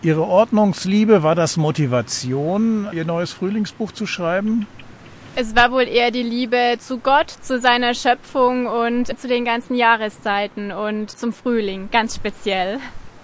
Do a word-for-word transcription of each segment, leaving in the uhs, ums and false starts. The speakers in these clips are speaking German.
Ihre Ordnungsliebe, war das Motivation, Ihr neues Frühlingsbuch zu schreiben? Es war wohl eher die Liebe zu Gott, zu seiner Schöpfung und zu den ganzen Jahreszeiten und zum Frühling, ganz speziell.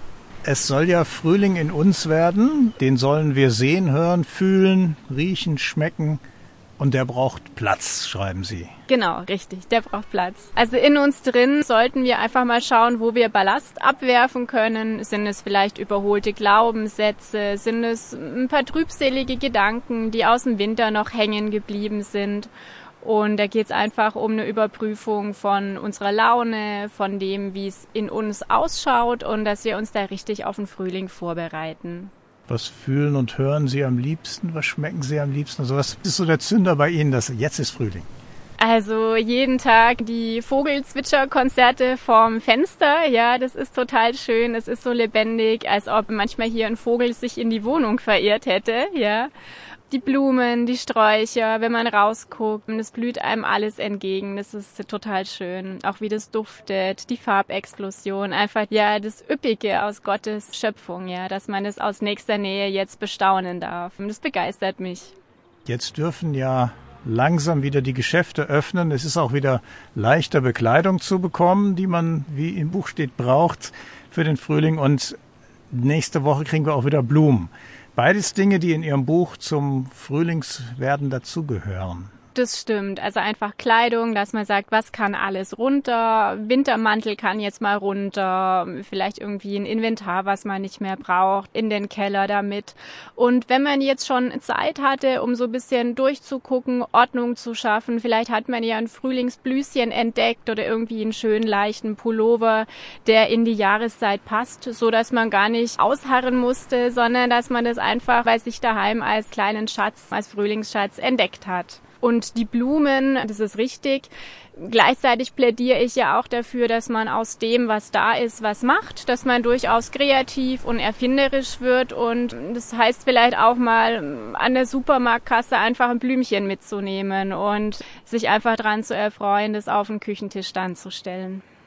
Es soll ja Frühling in uns werden, den sollen wir sehen, hören, fühlen, riechen, schmecken und der braucht Platz, schreiben Sie. Genau, richtig, der braucht Platz. Also in uns drin sollten wir einfach mal schauen, wo wir Ballast abwerfen können. Sind es vielleicht überholte Glaubenssätze? Sind es ein paar trübselige Gedanken, die aus dem Winter noch hängen geblieben sind? Und da geht es einfach um eine Überprüfung von unserer Laune, von dem, wie es in uns ausschaut und dass wir uns da richtig auf den Frühling vorbereiten. Was fühlen und hören Sie am liebsten? Was schmecken Sie am liebsten? Also was ist so der Zünder bei Ihnen, dass jetzt ist Frühling? Also jeden Tag die Vogelzwitscherkonzerte vorm Fenster, ja, das ist total schön, es ist so lebendig, als ob manchmal hier ein Vogel sich in die Wohnung verirrt hätte, ja. Die Blumen, die Sträucher, wenn man rausguckt, es blüht einem alles entgegen, das ist total schön. Auch wie das duftet, die Farbexplosion, einfach ja das Üppige aus Gottes Schöpfung, ja, dass man das aus nächster Nähe jetzt bestaunen darf. Und das begeistert mich. Jetzt dürfen ja langsam wieder die Geschäfte öffnen. Es ist auch wieder leichter Bekleidung zu bekommen, die man, wie im Buch steht, braucht für den Frühling. Und nächste Woche kriegen wir auch wieder Blumen. Beides Dinge, die in Ihrem Buch zum Frühlingswerden dazugehören. Das stimmt. Also einfach Kleidung, dass man sagt, was kann alles runter? Wintermantel kann jetzt mal runter. Vielleicht irgendwie ein Inventar, was man nicht mehr braucht, in den Keller damit. Und wenn man jetzt schon Zeit hatte, um so ein bisschen durchzugucken, Ordnung zu schaffen, vielleicht hat man ja ein Frühlingsblüschen entdeckt oder irgendwie einen schönen leichten Pullover, der in die Jahreszeit passt, so dass man gar nicht ausharren musste, sondern dass man das einfach bei sich daheim als kleinen Schatz, als Frühlingsschatz entdeckt hat. Und die Blumen, das ist richtig. Gleichzeitig plädiere ich ja auch dafür, dass man aus dem, was da ist, was macht, dass man durchaus kreativ und erfinderisch wird. Und das heißt vielleicht auch mal an der Supermarktkasse einfach ein Blümchen mitzunehmen und sich einfach dran zu erfreuen, das auf den Küchentisch dann zu stellen.